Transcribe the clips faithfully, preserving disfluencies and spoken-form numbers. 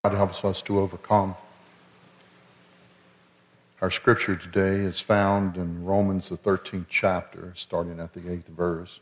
God helps us to overcome. Our scripture today is found in Romans, the thirteenth chapter, starting at the eighth verse.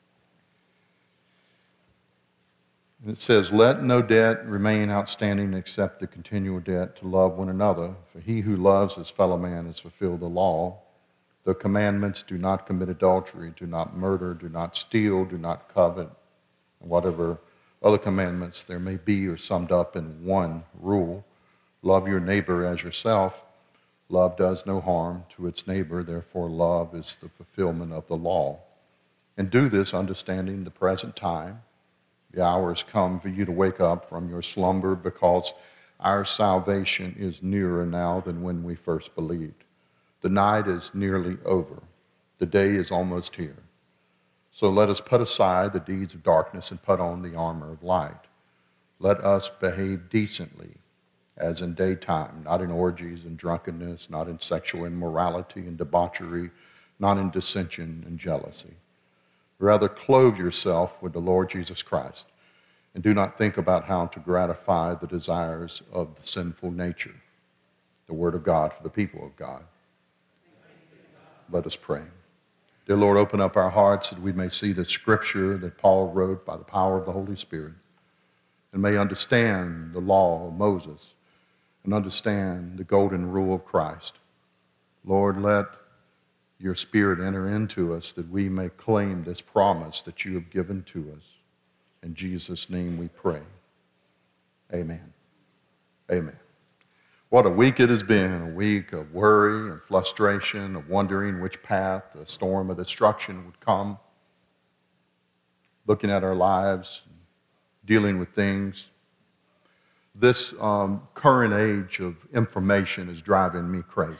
And it says, "Let no debt remain outstanding except the continual debt to love one another. For he who loves his fellow man has fulfilled the law. The commandments: do not commit adultery, do not murder, do not steal, do not covet," and whatever other commandments there may be are summed up in one rule: love your neighbor as yourself. Love does no harm to its neighbor, therefore love is the fulfillment of the law. And do this understanding the present time. The hour has come for you to wake up from your slumber, because our salvation is nearer now than when we first believed. The night is nearly over. The day is almost here. So let us put aside the deeds of darkness and put on the armor of light. Let us behave decently, as in daytime, not in orgies and drunkenness, not in sexual immorality and debauchery, not in dissension and jealousy. Rather, clothe yourself with the Lord Jesus Christ, and do not think about how to gratify the desires of the sinful nature. The word of God for the people of God. Let us pray. Dear Lord, open up our hearts that we may see the scripture that Paul wrote by the power of the Holy Spirit, and may understand the law of Moses and understand the golden rule of Christ. Lord, let your Spirit enter into us that we may claim this promise that you have given to us. In Jesus' name we pray. Amen. Amen. What a week it has been, a week of worry and frustration, of wondering which path the storm of destruction would come, looking at our lives, dealing with things. This um, current age of information is driving me crazy.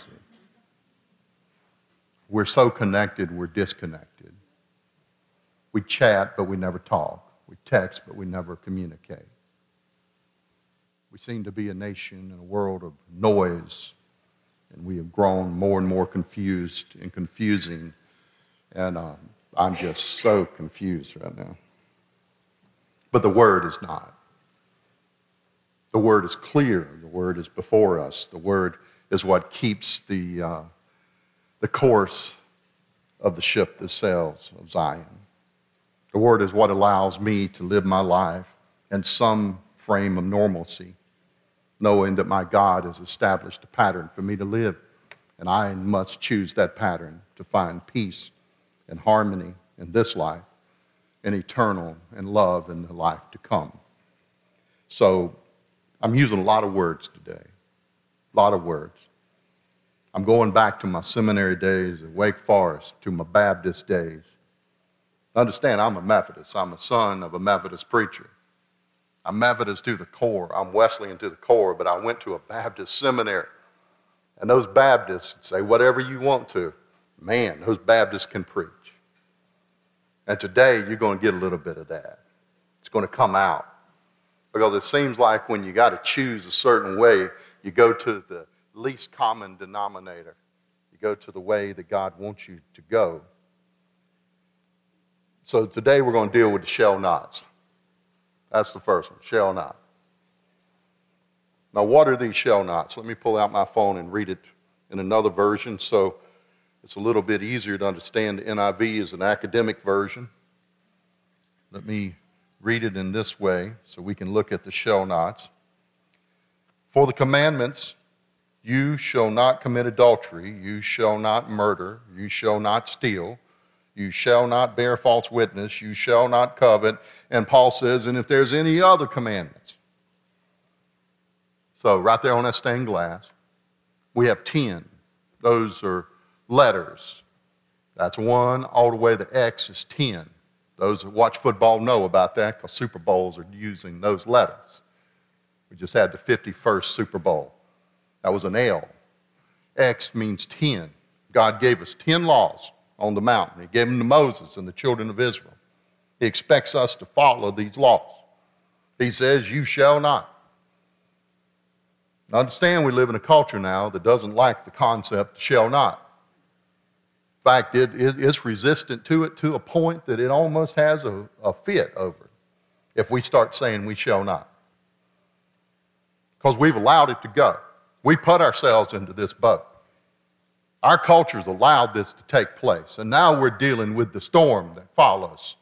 We're so connected, we're disconnected. We chat, but we never talk. We text, but we never communicate. We seem to be a nation in a world of noise, and we have grown more and more confused and confusing, and uh, I'm just so confused right now. But the Word is not. The Word is clear. The Word is before us. The Word is what keeps the, uh, the course of the ship that sails of Zion. The Word is what allows me to live my life in some frame of normalcy, knowing that my God has established a pattern for me to live, and I must choose that pattern to find peace and harmony in this life, and eternal and love in the life to come. So I'm using a lot of words today, a lot of words. I'm going back to my seminary days at Wake Forest, to my Baptist days. Understand, I'm a Methodist. I'm a son of a Methodist preacher. I'm Methodist to the core. I'm Wesleyan to the core, but I went to a Baptist seminary. And those Baptists say whatever you want to. Man, those Baptists can preach. And today, you're going to get a little bit of that. It's going to come out. Because it seems like when you got to choose a certain way, you go to the least common denominator. You go to the way that God wants you to go. So today, we're going to deal with the shall nots. That's the first one, shall not. Now, what are these shall nots? Let me pull out my phone and read it in another version so it's a little bit easier to understand. The N I V is an academic version. Let me read it in this way so we can look at the shall nots. For the commandments: you shall not commit adultery, you shall not murder, you shall not steal, you shall not bear false witness, you shall not covet. And Paul says, and if there's any other commandments. So right there on that stained glass, we have ten. Those are letters. That's one, all the way to X is ten. Those that watch football know about that, because Super Bowls are using those letters. We just had the fifty-first Super Bowl. That was an L. X means ten. God gave us ten laws on the mountain. He gave them to Moses and the children of Israel. He expects us to follow these laws. He says, you shall not. Now understand, we live in a culture now that doesn't like the concept shall not. In fact, it, it, it's resistant to it to a point that it almost has a, a fit over it if we start saying we shall not. because we've allowed it to go. We put ourselves into this boat. Our culture's allowed this to take place, and now we're dealing with the storm that follows.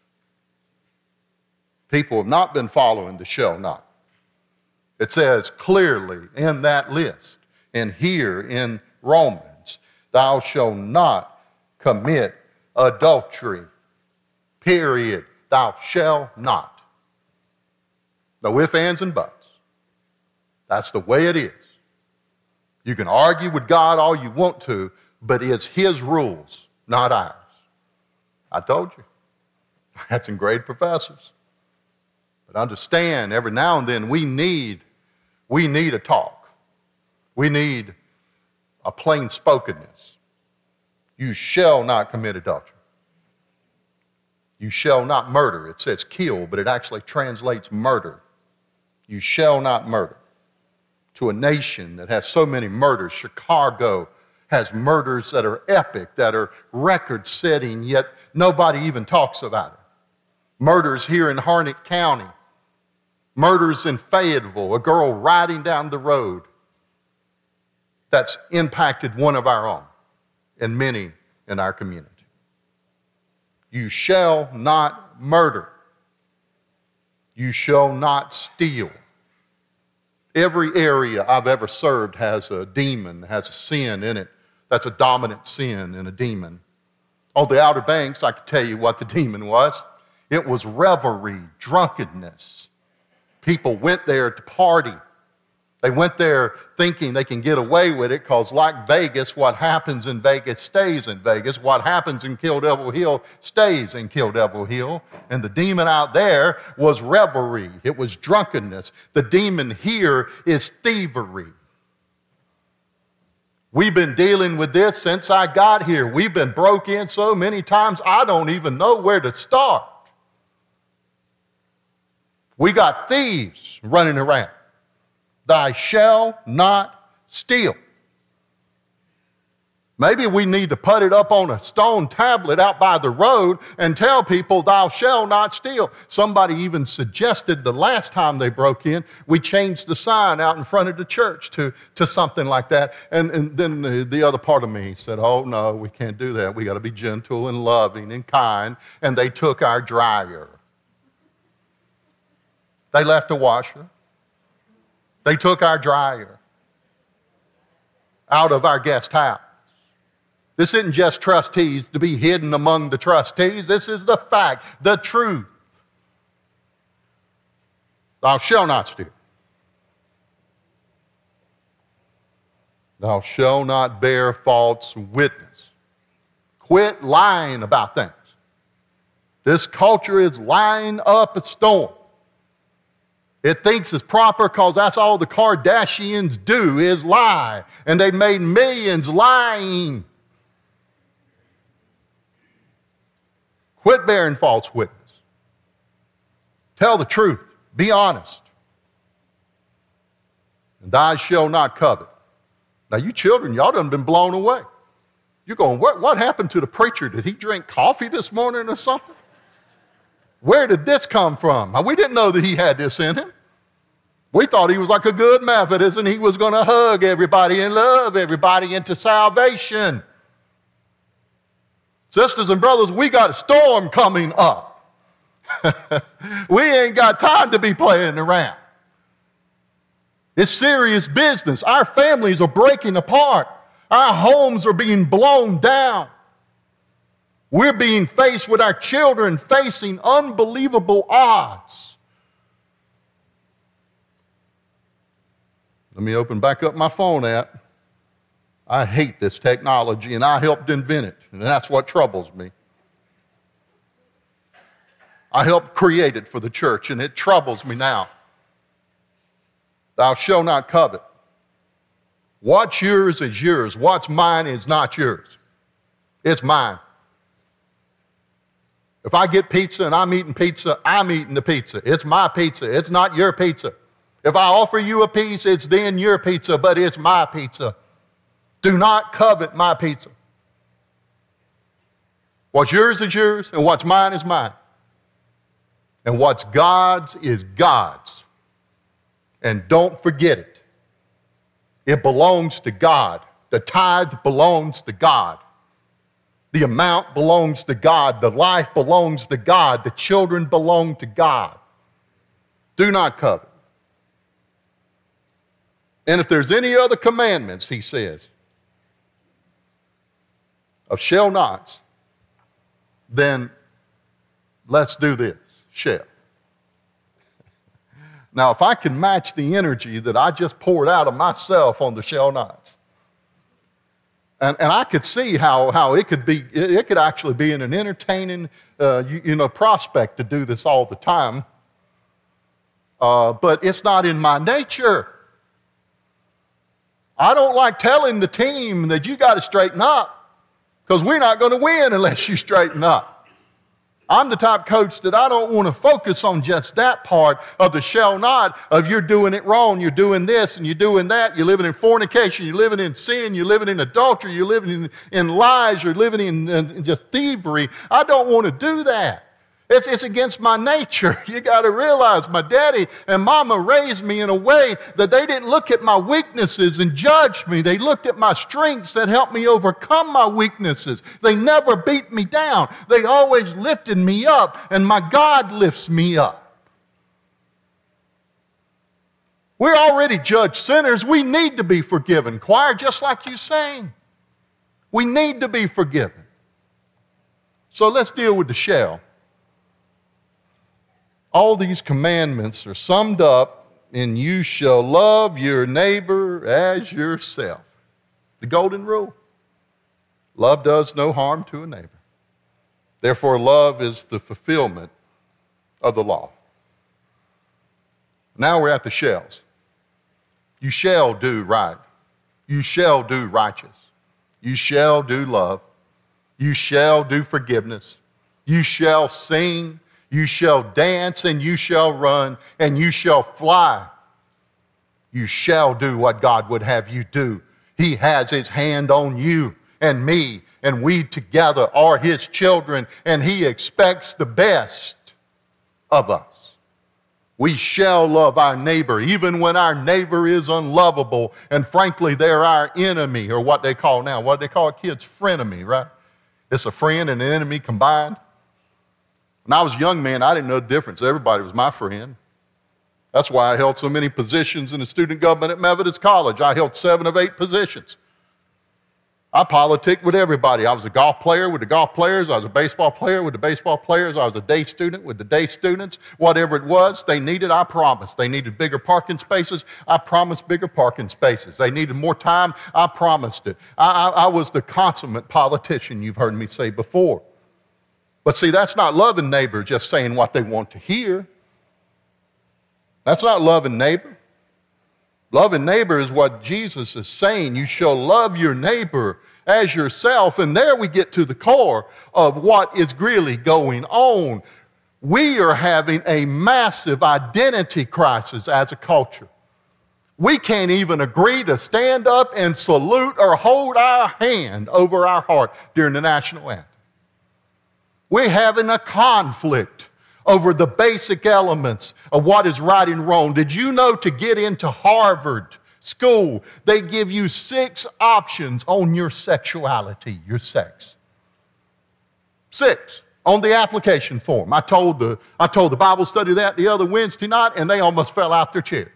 People have not been following the shall not. It says clearly in that list, and here in Romans, thou shalt not commit adultery. Period. Thou shalt not. No ifs, ands, and buts. That's the way it is. You can argue with God all you want to, but it's His rules, not ours. I told you. I had some great professors. But understand, every now and then we need, we need a talk. We need a plain spokenness. You shall not commit adultery. You shall not murder. It says kill, but it actually translates murder. You shall not murder. To a nation that has so many murders, Chicago has murders that are epic, that are record-setting, yet nobody even talks about it. Murders here in Harnett County. Murders in Fayetteville, a girl riding down the road that's impacted one of our own and many in our community. You shall not murder. You shall not steal. Every area I've ever served has a demon, has a sin in it. That's a dominant sin in a demon. On the Outer Banks, I can tell you what the demon was. It was revelry, drunkenness. People went there to party. They went there thinking they can get away with it because, like Vegas, what happens in Vegas stays in Vegas. What happens in Kill Devil Hill stays in Kill Devil Hill. And the demon out there was revelry. It was drunkenness. The demon here is thievery. We've been dealing with this since I got here. We've been broke in so many times, I don't even know where to start. We got thieves running around. Thou shalt not steal. Maybe we need to put it up on a stone tablet out by the road and tell people, thou shalt not steal. Somebody even suggested the last time they broke in, we changed the sign out in front of the church to, to something like that. And, and then the, the other part of me said, oh, no, we can't do that. We got to be gentle and loving and kind. And they took our dryer. They left a washer. They took our dryer out of our guest house. This isn't just trustees to be hidden among the trustees. This is the fact, the truth. Thou shalt not steal. Thou shalt not bear false witness. Quit lying about things. This culture is lying up a storm. It thinks it's proper because that's all the Kardashians do is lie. And they've made millions lying. Quit bearing false witness. Tell the truth. Be honest. And thou shalt not covet. Now you children, y'all done been blown away. You're going, what, what happened to the preacher? Did he drink coffee this morning or something? Where did this come from? We didn't know that he had this in him. We thought he was like a good Methodist and he was going to hug everybody and love everybody into salvation. Sisters and brothers, we got a storm coming up. We ain't got time to be playing around. It's serious business. Our families are breaking apart. Our homes are being blown down. We're being faced with our children facing unbelievable odds. Let me open back up my phone app. I hate this technology, and I helped invent it, and that's what troubles me. I helped create it for the church, and it troubles me now. Thou shalt not covet. What's yours is yours. What's mine is not yours. It's mine. If I get pizza and I'm eating pizza, I'm eating the pizza. It's my pizza. It's not your pizza. If I offer you a piece, it's then your pizza, but it's my pizza. Do not covet my pizza. What's yours is yours, and what's mine is mine. And what's God's is God's. And don't forget it. It belongs to God. The tithe belongs to God. The amount belongs to God. The life belongs to God. The children belong to God. Do not covet. And if there's any other commandments, he says, of shall nots, then let's do this, shall. Now, if I can match the energy that I just poured out of myself on the shall nots, and, and I could see how, how it could be, it, it could actually be an entertaining uh, you, you know, prospect to do this all the time, uh, but it's not in my nature. I don't like telling the team that you got to straighten up because we're not going to win unless you straighten up. I'm the type of coach that I don't want to focus on just that part of the shall not, of you're doing it wrong, you're doing this and you're doing that, you're living in fornication, you're living in sin, you're living in adultery, you're living in, in lies, you're living in, in just thievery. I don't want to do that. It's, it's against my nature. You got to realize my daddy and mama raised me in a way that they didn't look at my weaknesses and judge me. They looked at my strengths that helped me overcome my weaknesses. They never beat me down. They always lifted me up, and my God lifts me up. We're already judged sinners. We need to be forgiven. Choir, just like you sang. We need to be forgiven. So let's deal with the shall. All these commandments are summed up in you shall love your neighbor as yourself. The golden rule. Love does no harm to a neighbor. Therefore, love is the fulfillment of the law. Now we're at the shalls. You shall do right. You shall do righteous. You shall do love. You shall do forgiveness. You shall sing. You shall dance and you shall run and you shall fly. You shall do what God would have you do. He has his hand on you and me, and we together are his children, and he expects the best of us. We shall love our neighbor even when our neighbor is unlovable, and frankly, they're our enemy, or what they call now, what they call kids, frenemy, right? It's a friend and an enemy combined. When I was a young man, I didn't know the difference. Everybody was my friend. That's why I held so many positions in the student government at Methodist College. I held seven of eight positions. I politicked with everybody. I was a golf player with the golf players. I was a baseball player with the baseball players. I was a day student with the day students. Whatever it was they needed, I promised. They needed bigger parking spaces. I promised bigger parking spaces. They needed more time. I promised it. I, I, I was the consummate politician you've heard me say before. But see, that's not loving neighbor, just saying what they want to hear. That's not loving neighbor. Loving neighbor is what Jesus is saying. You shall love your neighbor as yourself. And there we get to the core of what is really going on. We are having a massive identity crisis as a culture. We can't even agree to stand up and salute or hold our hand over our heart during the national anthem. We're having a conflict over the basic elements of what is right and wrong. Did you know to get into Harvard school, they give you six options on your sexuality, your sex? Six on the application form. I told the, I told the Bible study that the other Wednesday night, and they almost fell out their chairs.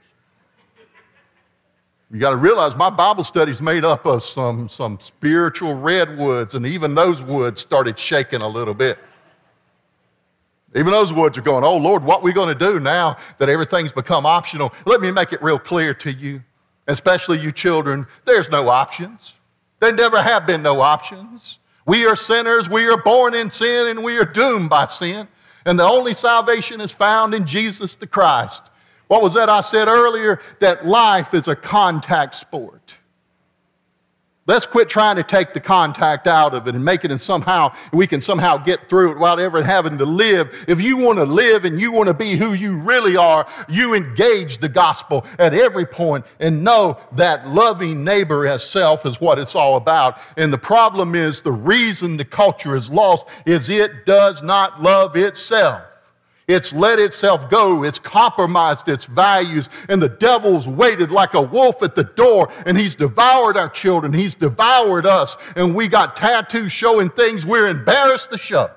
You got to realize my Bible study is made up of some, some spiritual redwoods, and even those woods started shaking a little bit. Even those woods are going, oh, Lord, what are we going to do now that everything's become optional? Let me make it real clear to you, especially you children, there's no options. There never have been no options. We are sinners, we are born in sin, and we are doomed by sin. And the only salvation is found in Jesus the Christ. What was that I said earlier? That life is a contact sport. Let's quit trying to take the contact out of it and make it and somehow, we can somehow get through it without ever having to live. If you want to live and you want to be who you really are, you engage the gospel at every point and know that loving neighbor as self is what it's all about. And the problem is the reason the culture is lost is it does not love itself. It's let itself go. It's compromised its values. And the devil's waited like a wolf at the door, and he's devoured our children. He's devoured us. And we got tattoos showing things we're embarrassed to show.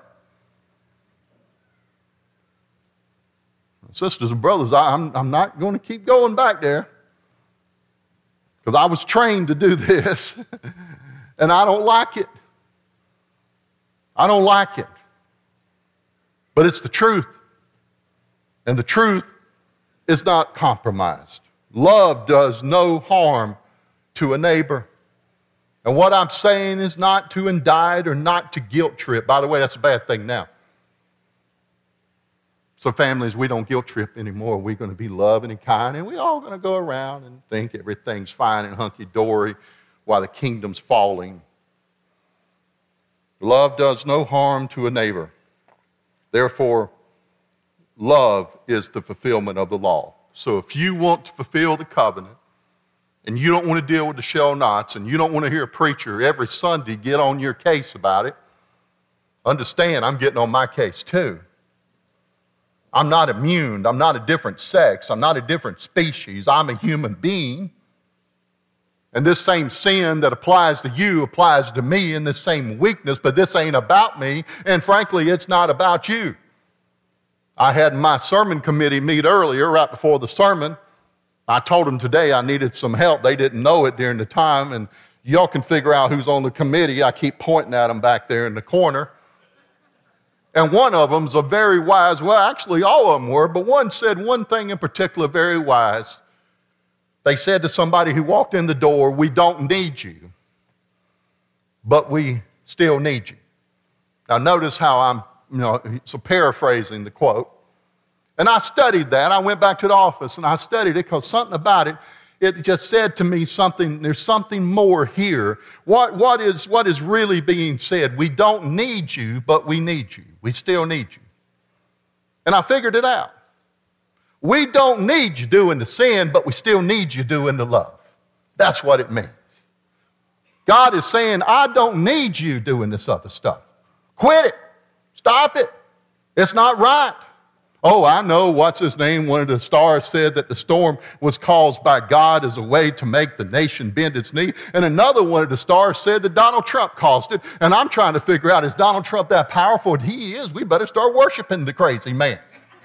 Sisters and brothers, I'm, I'm not going to keep going back there, because I was trained to do this, and I don't like it. I don't like it. But it's the truth. And the truth is not compromised. Love does no harm to a neighbor. And what I'm saying is not to indict or not to guilt trip. By the way, that's a bad thing now. So families, we don't guilt trip anymore. We're going to be loving and kind, and we're all going to go around and think everything's fine and hunky-dory while the kingdom's falling. Love does no harm to a neighbor. Therefore, love is the fulfillment of the law. So if you want to fulfill the covenant, and you don't want to deal with the shall nots, and you don't want to hear a preacher every Sunday get on your case about it, understand I'm getting on my case too. I'm not immune. I'm not a different sex. I'm not a different species. I'm a human being. And this same sin that applies to you applies to me in this same weakness, but this ain't about me, and frankly, it's not about you. I had my sermon committee meet earlier, right before the sermon. I told them today I needed some help. They didn't know it during the time, and y'all can figure out who's on the committee. I keep pointing at them back there in the corner. And one of them's a very wise, well, actually all of them were, but one said one thing in particular very wise. They said to somebody who walked in the door, we don't need you, but we still need you. Now notice how I'm, you know, so paraphrasing the quote. And I studied that. I went back to the office and I studied it because something about it, it just said to me something, there's something more here. What, what, is, what is really being said? We don't need you, but we need you. We still need you. And I figured it out. We don't need you doing the sin, but we still need you doing the love. That's what it means. God is saying, I don't need you doing this other stuff. Quit it. Stop it. It's not right. Oh, I know, what's his name? One of the stars said that the storm was caused by God as a way to make the nation bend its knee. And another one of the stars said that Donald Trump caused it. And I'm trying to figure out, is Donald Trump that powerful? And he is. We better start worshiping the crazy man.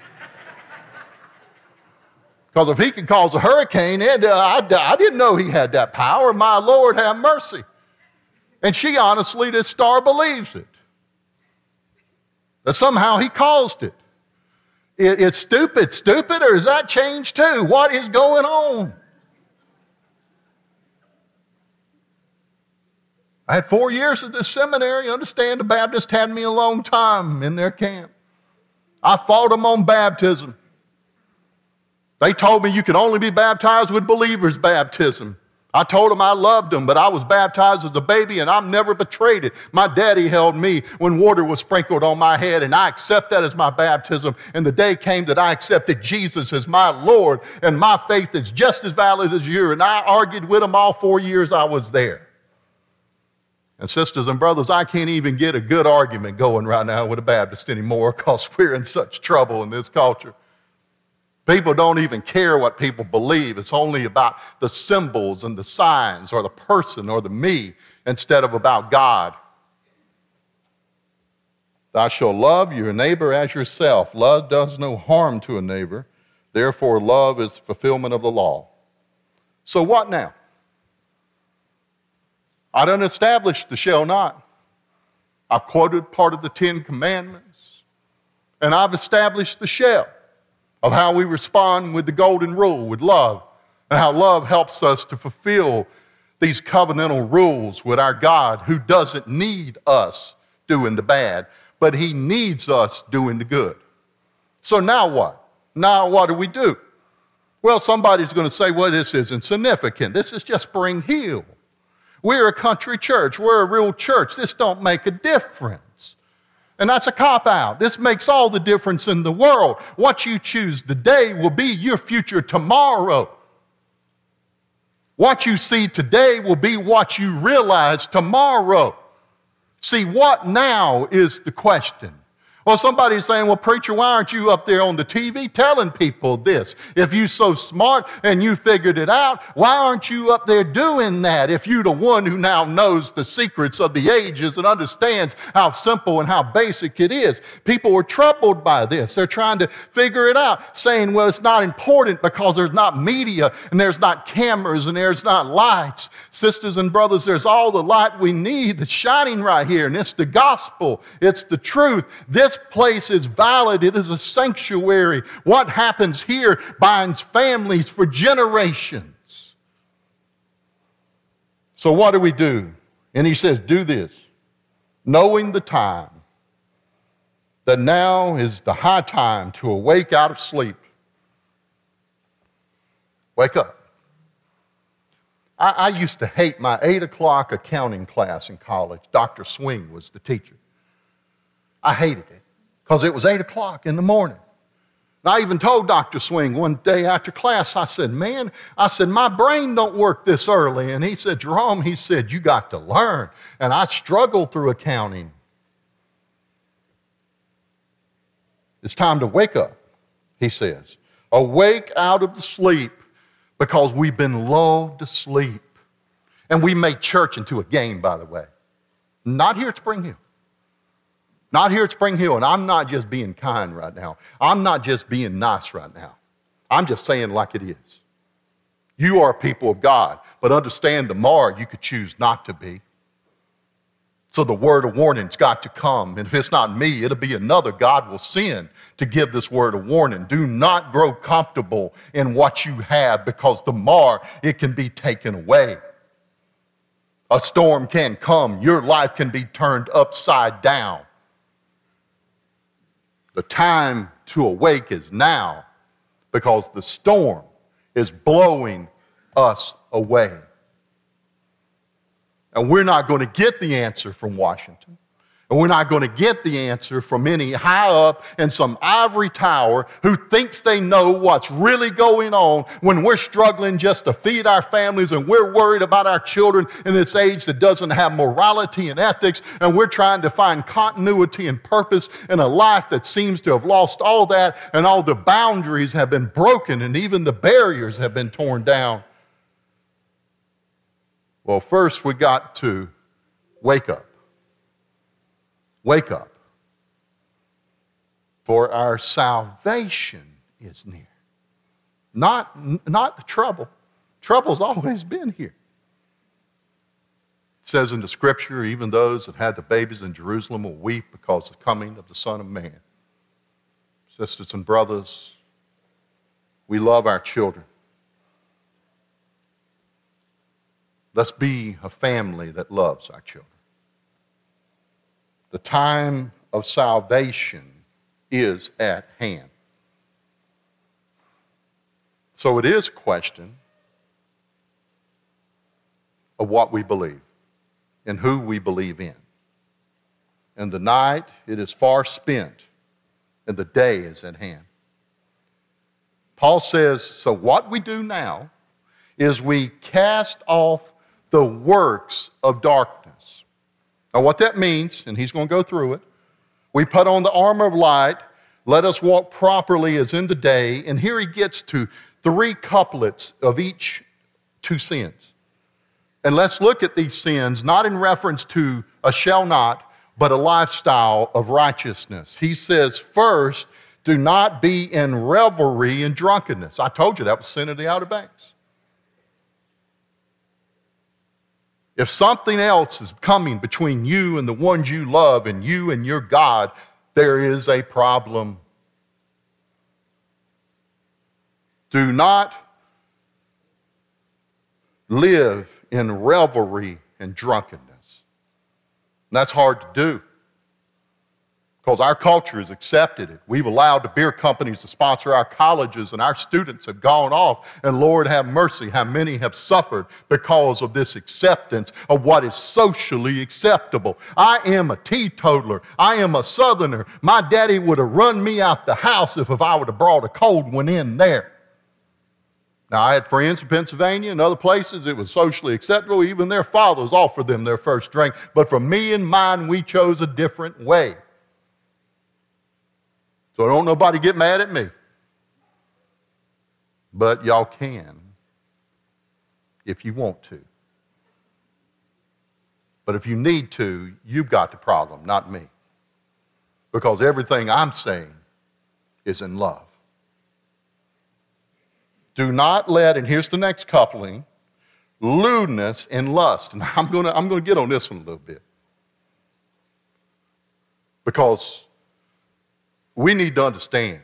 Because if he can cause a hurricane, and uh, I, I didn't know he had that power. My Lord, have mercy. And she honestly, this star believes it. That somehow he caused it. it. It's stupid. Stupid, or is that changed too? What is going on? I had four years at this seminary. Understand, the Baptists had me a long time in their camp. I fought them on baptism. They told me you could only be baptized with believers' baptism. I told them I loved them, but I was baptized as a baby, and I've never betrayed it. My daddy held me when water was sprinkled on my head, and I accept that as my baptism. And the day came that I accepted Jesus as my Lord, and my faith is just as valid as yours. And I argued with them all four years I was there. And sisters and brothers, I can't even get a good argument going right now with a Baptist anymore because we're in such trouble in this culture. People don't even care what people believe. It's only about the symbols and the signs or the person or the me instead of about God. Thou shalt love your neighbor as yourself. Love does no harm to a neighbor. Therefore, love is fulfillment of the law. So what now? I done established the shall not. I've quoted part of the Ten Commandments. And I've established the shall, of how we respond with the golden rule, with love, and how love helps us to fulfill these covenantal rules with our God, who doesn't need us doing the bad, but he needs us doing the good. So now what? Now what do we do? Well, somebody's going to say, well, this isn't significant. This is just Spring Hill. We're a country church. We're a real church. This don't make a difference. And that's a cop-out. This makes all the difference in the world. What you choose today will be your future tomorrow. What you see today will be what you realize tomorrow. See, what now is the question? Well, somebody's saying, well, preacher, why aren't you up there on the T V telling people this? If you're so smart and you figured it out, why aren't you up there doing that? If you're the one who now knows the secrets of the ages and understands how simple and how basic it is. People are troubled by this. They're trying to figure it out, saying, well, it's not important because there's not media and there's not cameras and there's not lights. Sisters and brothers, there's all the light we need that's shining right here, and it's the gospel. It's the truth. This place is valid. It is a sanctuary. What happens here binds families for generations. So what do we do? And he says, do this, knowing the time, that now is the high time to awake out of sleep. Wake up. I, I used to hate my eight o'clock accounting class in college. Doctor Swing was the teacher. I hated it because it was eight o'clock in the morning. And I even told Doctor Swing one day after class, I said, man, I said, my brain don't work this early. And he said, Jerome, he said, you got to learn. And I struggled through accounting. It's time to wake up, he says. Awake out of the sleep because we've been lulled to sleep. And we make church into a game, by the way. Not here at Spring Hill. Not here at Spring Hill, and I'm not just being kind right now. I'm not just being nice right now. I'm just saying like it is. You are a people of God, but understand tomorrow you could choose not to be. So the word of warning's got to come, and if it's not me, it'll be another God will send to give this word of warning. Do not grow comfortable in what you have, because tomorrow it can be taken away. A storm can come. Your life can be turned upside down. The time to awake is now, because the storm is blowing us away. And we're not going to get the answer from Washington. And we're not going to get the answer from any high up in some ivory tower who thinks they know what's really going on when we're struggling just to feed our families, and we're worried about our children in this age that doesn't have morality and ethics, and we're trying to find continuity and purpose in a life that seems to have lost all that, and all the boundaries have been broken and even the barriers have been torn down. Well, first we got to wake up. Wake up, for our salvation is near. Not, not the trouble. Trouble's always been here. It says in the scripture, even those that had the babies in Jerusalem will weep because of the coming of the Son of Man. Sisters and brothers, we love our children. Let's be a family that loves our children. The time of salvation is at hand. So it is a question of what we believe and who we believe in. And the night, it is far spent, and the day is at hand. Paul says, so what we do now is we cast off the works of darkness. Now what that means, and he's going to go through it, we put on the armor of light, let us walk properly as in the day, and here he gets to three couplets of each two sins. And let's look at these sins, not in reference to a shall not, but a lifestyle of righteousness. He says, first, do not be in revelry and drunkenness. I told you that was sin of the Outer Banks. If something else is coming between you and the ones you love and you and your God, there is a problem. Do not live in revelry and drunkenness. And that's hard to do, because our culture has accepted it. We've allowed the beer companies to sponsor our colleges, and our students have gone off. And Lord have mercy, how many have suffered because of this acceptance of what is socially acceptable. I am a teetotaler. I am a Southerner. My daddy would have run me out the house if, if I would have brought a cold one in there. Now, I had friends in Pennsylvania and other places. It was socially acceptable. Even their fathers offered them their first drink. But for me and mine, we chose a different way. So don't nobody get mad at me. But y'all can if you want to. But if you need to, you've got the problem, not me. Because everything I'm saying is in love. Do not let, and here's the next coupling, lewdness and lust. And I'm going to I'm going to get on this one a little bit. Because we need to understand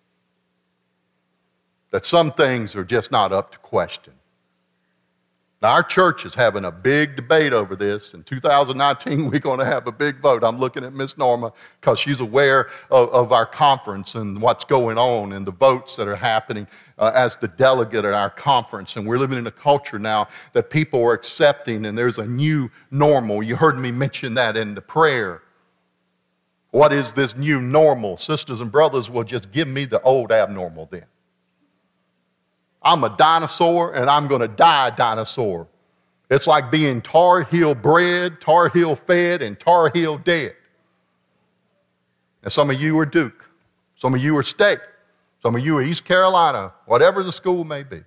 that some things are just not up to question. Now, our church is having a big debate over this. In two thousand nineteen, we're going to have a big vote. I'm looking at Miss Norma because she's aware of, of our conference and what's going on and the votes that are happening uh, as the delegate at our conference. And we're living in a culture now that people are accepting, and there's a new normal. You heard me mention that in the prayer. What is this new normal? Sisters and brothers, will just give me the old abnormal then. I'm a dinosaur, and I'm going to die a dinosaur. It's like being Tar Heel bred, Tar Heel fed, and Tar Heel dead. And some of you are Duke. Some of you are State. Some of you are East Carolina, whatever the school may be.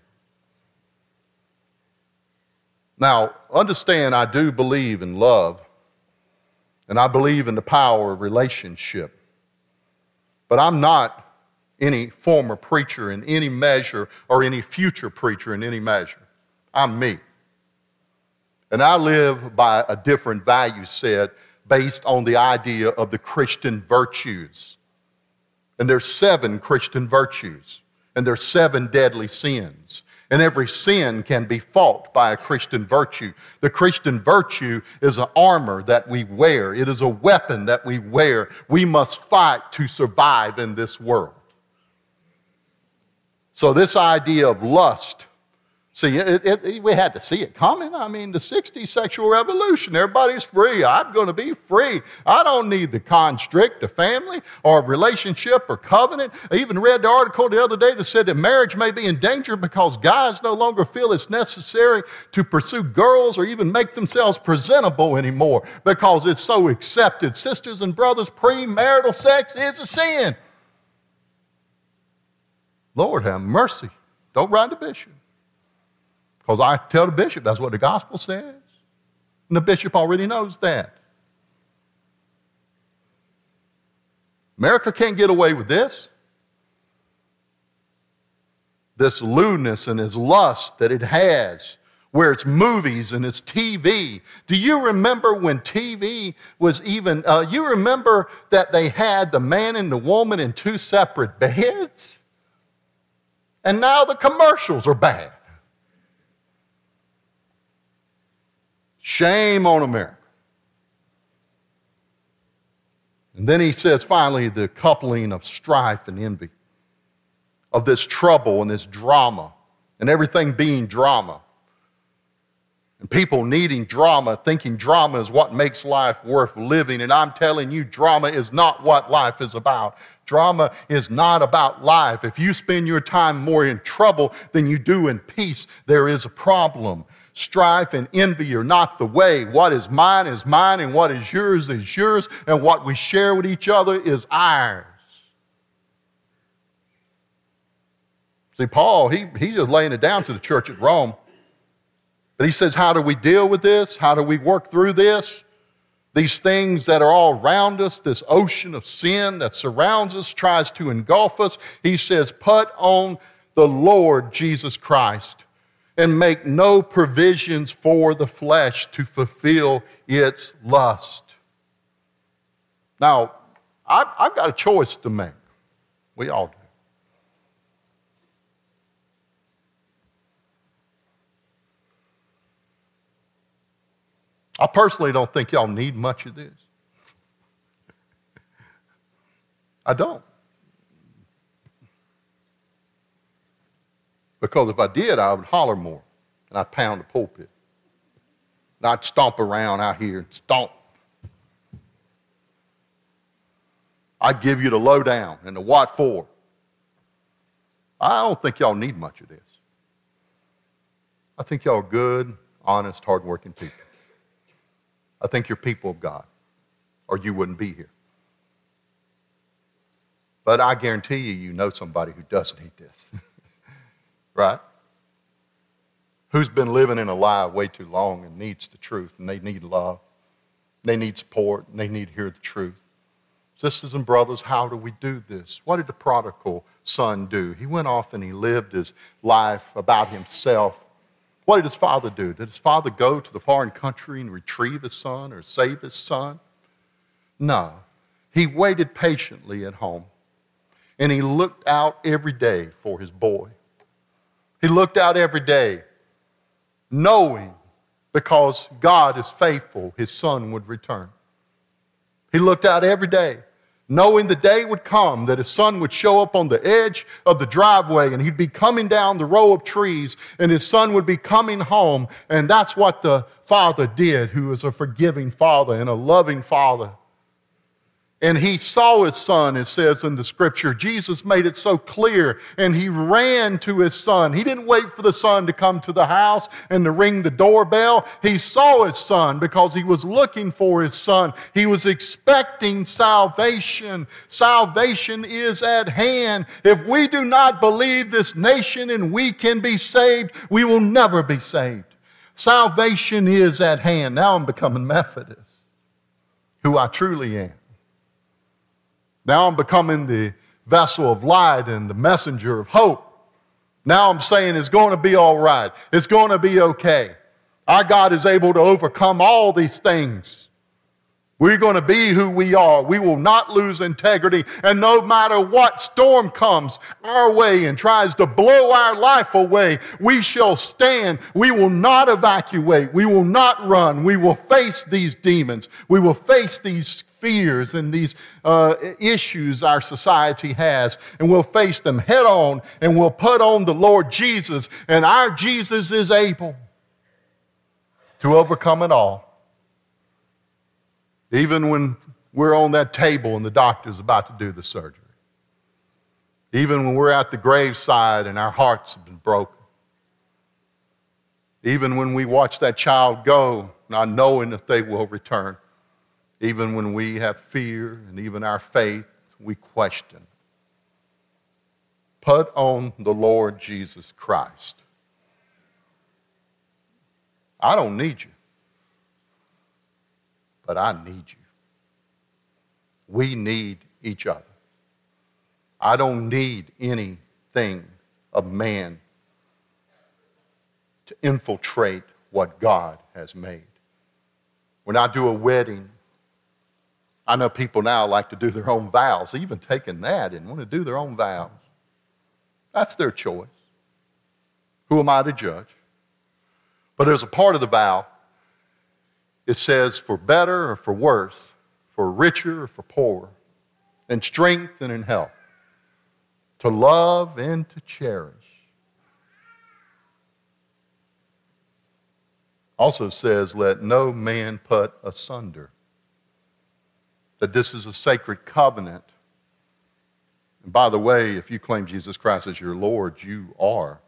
Now, understand, I do believe in love, and I believe in the power of relationship. But I'm not any former preacher in any measure or any future preacher in any measure. I'm me. And I live by a different value set based on the idea of the Christian virtues. And there's seven Christian virtues. And there's seven deadly sins. And every sin can be fought by a Christian virtue. The Christian virtue is an armor that we wear. It is a weapon that we wear. We must fight to survive in this world. So this idea of lust, see, it, it, we had to see it coming. I mean, the sixties sexual revolution, everybody's free. I'm going to be free. I don't need to constrict a family or a relationship or covenant. I even read the article the other day that said that marriage may be in danger because guys no longer feel it's necessary to pursue girls or even make themselves presentable anymore because it's so accepted. Sisters and brothers, premarital sex is a sin. Lord have mercy. Don't write the bishop. Because I tell the bishop that's what the gospel says. And the bishop already knows that. America can't get away with this. This lewdness and this lust that it has, where it's movies and it's T V. Do you remember when T V was even, uh, you remember that they had the man and the woman in two separate beds? And now the commercials are bad. Shame on America. And then he says, finally, the coupling of strife and envy, of this trouble and this drama, and everything being drama. And people needing drama, thinking drama is what makes life worth living. And I'm telling you, drama is not what life is about. Drama is not about life. If you spend your time more in trouble than you do in peace, there is a problem. Strife and envy are not the way. What is mine is mine, and what is yours is yours, and what we share with each other is ours. See, Paul, he, he's just laying it down to the church at Rome. But he says, how do we deal with this? How do we work through this? These things that are all around us, this ocean of sin that surrounds us, tries to engulf us. He says, put on the Lord Jesus Christ and make no provisions for the flesh to fulfill its lust. Now, I've, I've got a choice to make. We all do. I personally don't think y'all need much of this. I don't. Because if I did, I would holler more, and I'd pound the pulpit. And I'd stomp around out here and stomp. I'd give you the lowdown and the what for. I don't think y'all need much of this. I think y'all are good, honest, hardworking people. I think you're people of God, or you wouldn't be here. But I guarantee you, you know somebody who does need this. Right? Who's been living in a lie way too long and needs the truth, and they need love. They need support, and they need to hear the truth. Sisters and brothers, how do we do this? What did the prodigal son do? He went off and he lived his life about himself. What did his father do? Did his father go to the foreign country and retrieve his son or save his son? No. He waited patiently at home, and he looked out every day for his boy. He looked out every day, knowing because God is faithful, his son would return. He looked out every day, knowing the day would come that his son would show up on the edge of the driveway, and he'd be coming down the row of trees, and his son would be coming home. And that's what the father did, who is a forgiving father and a loving father. And he saw his son, it says in the scripture. Jesus made it so clear, and he ran to his son. He didn't wait for the son to come to the house and to ring the doorbell. He saw his son because he was looking for his son. He was expecting salvation. Salvation is at hand. If we do not believe this nation and we can be saved, we will never be saved. Salvation is at hand. Now I'm becoming Methodist, who I truly am. Now I'm becoming the vessel of light and the messenger of hope. Now I'm saying it's going to be all right. It's going to be okay. Our God is able to overcome all these things. We're going to be who we are. We will not lose integrity. And no matter what storm comes our way and tries to blow our life away, we shall stand. We will not evacuate. We will not run. We will face these demons. We will face these fears and these uh, issues our society has, and we'll face them head on, and we'll put on the Lord Jesus, and our Jesus is able to overcome it all. Even when we're on that table and the doctor's about to do the surgery. Even when we're at the graveside and our hearts have been broken. Even when we watch that child go, not knowing if they will return. Even when we have fear and even our faith, we question. Put on the Lord Jesus Christ. I don't need you, but I need you. We need each other. I don't need anything of man to infiltrate what God has made. When I do a wedding, I know people now like to do their own vows, even taking that and want to do their own vows. That's their choice. Who am I to judge? But there's a part of the vow. It says, for better or for worse, for richer or for poorer, in strength and in health, to love and to cherish. Also says, let no man put asunder. That this is a sacred covenant. And by the way, if you claim Jesus Christ as your Lord, you are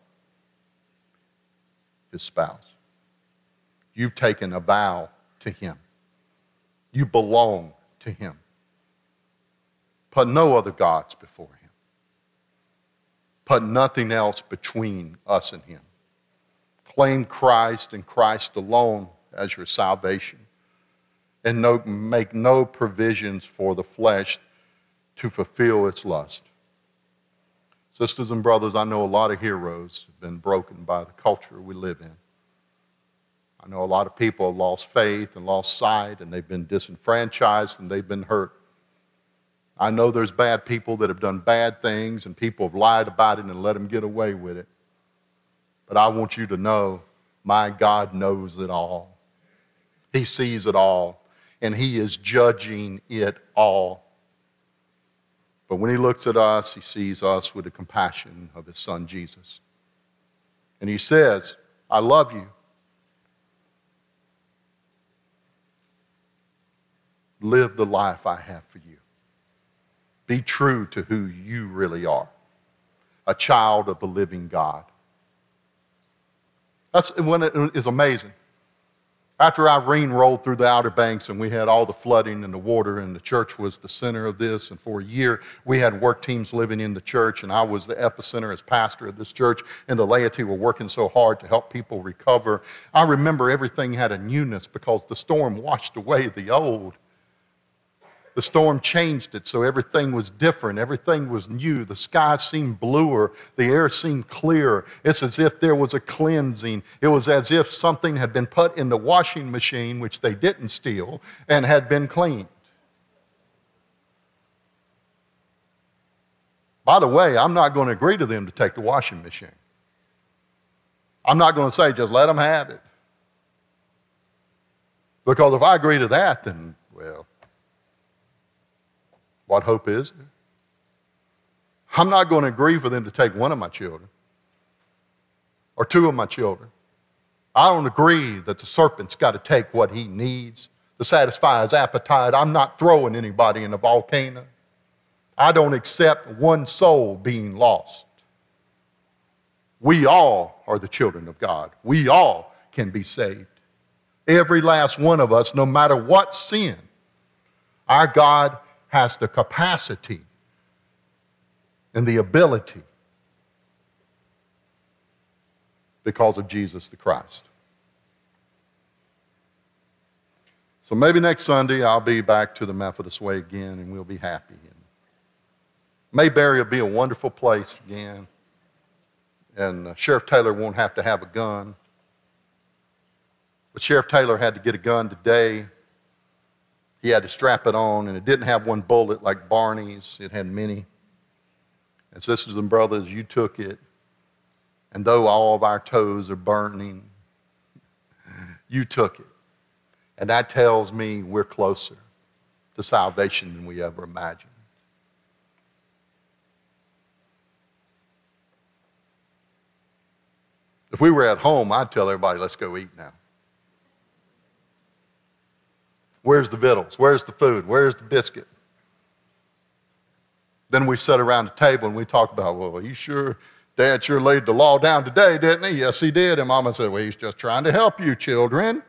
his spouse. You've taken a vow to him. You belong to him. Put no other gods before him. Put nothing else between us and him. Claim Christ and Christ alone as your salvation. And no, make no provisions for the flesh to fulfill its lust. Sisters and brothers, I know a lot of heroes have been broken by the culture we live in. I know a lot of people have lost faith and lost sight, and they've been disenfranchised and they've been hurt. I know there's bad people that have done bad things, and people have lied about it and let them get away with it. But I want you to know, my God knows it all. He sees it all. And he is judging it all. But when he looks at us, he sees us with the compassion of his son Jesus. And he says, I love you. Live the life I have for you. Be true to who you really are. A child of the living God. That's when it is amazing. After Irene rolled through the Outer Banks and we had all the flooding and the water and the church was the center of this, and for a year we had work teams living in the church and I was the epicenter as pastor of this church and the laity were working so hard to help people recover. I remember everything had a newness because the storm washed away the old. The storm changed it, so everything was different. Everything was new. The sky seemed bluer. The air seemed clearer. It's as if there was a cleansing. It was as if something had been put in the washing machine, which they didn't steal, and had been cleaned. By the way, I'm not going to agree to them to take the washing machine. I'm not going to say, just let them have it. Because if I agree to that, then, well, what hope is there? I'm not going to agree for them to take one of my children or two of my children. I don't agree that the serpent's got to take what he needs to satisfy his appetite. I'm not throwing anybody in a volcano. I don't accept one soul being lost. We all are the children of God. We all can be saved. Every last one of us, no matter what sin, our God has the capacity and the ability because of Jesus the Christ. So maybe next Sunday I'll be back to the Methodist way again and we'll be happy. And Mayberry will be a wonderful place again. And uh, Sheriff Taylor won't have to have a gun. But Sheriff Taylor had to get a gun today. He had to strap it on, and it didn't have one bullet like Barney's. It had many. And sisters and brothers, you took it. And though all of our toes are burning, you took it. And that tells me we're closer to salvation than we ever imagined. If we were at home, I'd tell everybody, let's go eat now. Where's the victuals? Where's the food? Where's the biscuit? Then we sit around the table and we talk about, well, you sure, Dad sure laid the law down today, didn't he? Yes, he did. And Mama said, well, he's just trying to help you, children.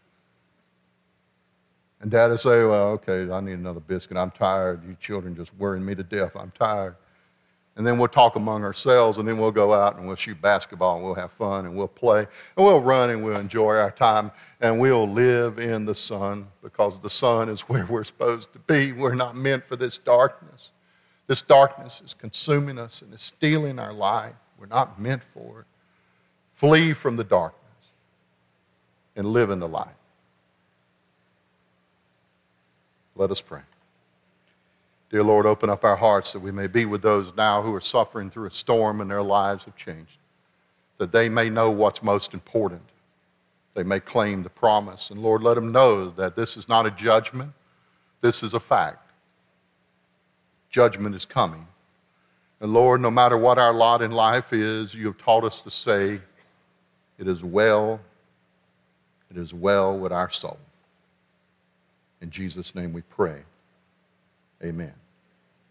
And Dad would say, well, okay, I need another biscuit. I'm tired. You children just worrying me to death. I'm tired. And then we'll talk among ourselves, and then we'll go out and we'll shoot basketball, and we'll have fun, and we'll play, and we'll run, and we'll enjoy our time, and we'll live in the sun because the sun is where we're supposed to be. We're not meant for this darkness. This darkness is consuming us and is stealing our life. We're not meant for it. Flee from the darkness and live in the light. Let us pray. Dear Lord, open up our hearts that we may be with those now who are suffering through a storm and their lives have changed, that they may know what's most important. They may claim the promise. And Lord, let them know that this is not a judgment. This is a fact. Judgment is coming. And Lord, no matter what our lot in life is, you have taught us to say, it is well, it is well with our soul. In Jesus' name we pray. Amen.